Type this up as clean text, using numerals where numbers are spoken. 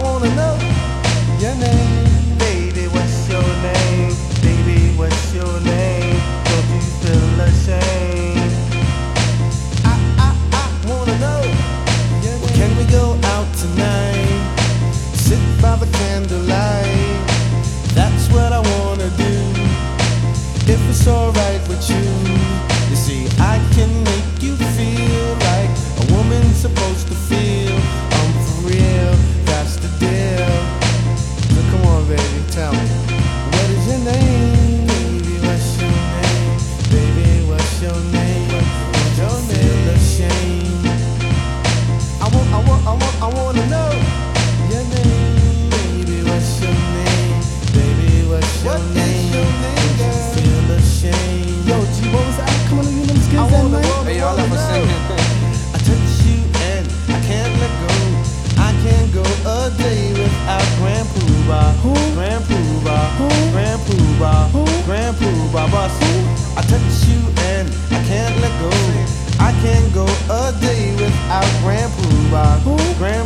wanna know your name. Baby, what's your name? Baby, what's your name? Don't you feel ashamed? I wanna know your name. Well, can we go out tonight? Sit by the candlelight. That's what I wanna do. If it's alright with you. You see, I can make you feel like a woman's supposed to feel. I'm for real, that's the deal. So come on, baby, tell me, what is your name? Baby, what's your name? Baby, what's your name? What's your name? Feel ashamed. I wanna know your name. Baby, what's your name? Baby, what's your name? Don't you feel ashamed? Yo, G, what was that? Come on, you know the skills that night. Hey, y'all ever singing? I touch you and I can't let go. I can't go a day without Grand Poobah. Grand Poobah. Grand Poobah. Grand Poobah. Boss. I touch you and I can't let go. I can't go a day without Grand Poobah. Grand